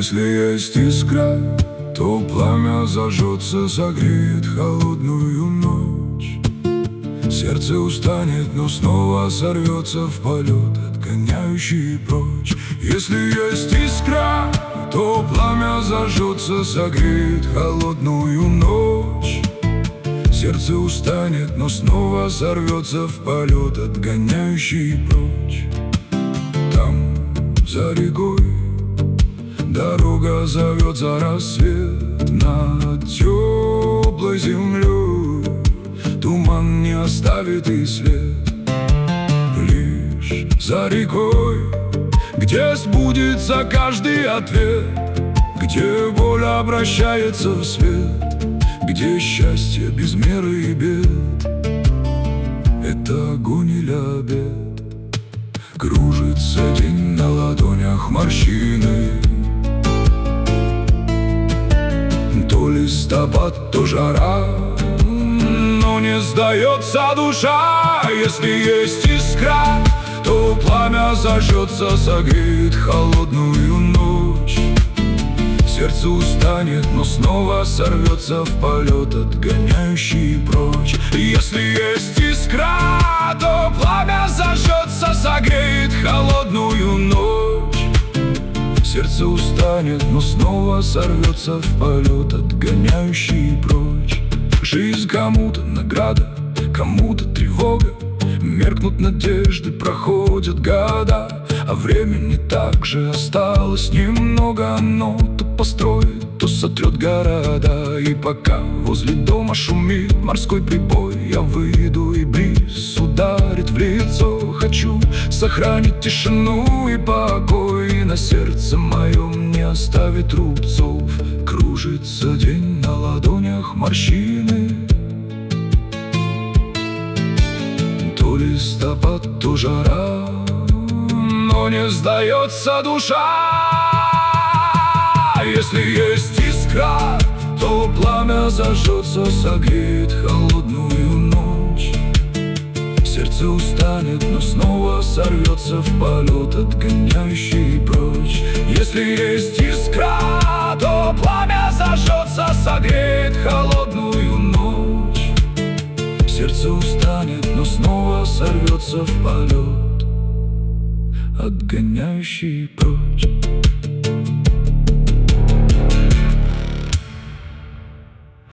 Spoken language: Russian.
Если есть искра, то пламя зажжется, согреет холодную ночь. Сердце устанет, но снова сорвется в полет, отгоняющий прочь. Если есть искра, то пламя зажжется, согреет холодную ночь. Сердце устанет, но снова сорвется в полет, отгоняющий прочь. Там, за рекой, дорога зовет за рассвет. Над теплой землей туман не оставит и след. Лишь за рекой, где сбудется каждый ответ, где боль обращается в свет, где счастье без меры и бед. Это огонь или обед. Кружится день, на ладонях морщины. То листопад, то жара, но не сдается душа. Если есть искра, то пламя зажжется, согреет холодную ночь. Сердце устанет, но снова сорвется в полет, отгоняющий прочь. Если есть искра, то пламя зажжется, согреет холодную ночь. Сердце устанет, но снова сорвется в полет, отгоняющий прочь. Жизнь кому-то награда, кому-то тревога. Меркнут надежды, проходят года, а времени также осталось немного. Оно то построит, то сотрет города. И пока возле дома шумит морской прибой, я выйду и бриз ударит в лицо. Хочу сохранить тишину и покой, и на сердце моем не оставит рубцов. Кружится день, на ладонях морщины. То листопад, то жара, но не сдается душа. Если есть искра, то пламя зажжется, согреет холодную ночь. Сердце устанет, но снова сорвется в полет, отгоняющий прочь. Если есть искра, то пламя зажжется, согреет холодную ночь. Сердце устанет, но снова сорвется в полет, отгоняющий прочь.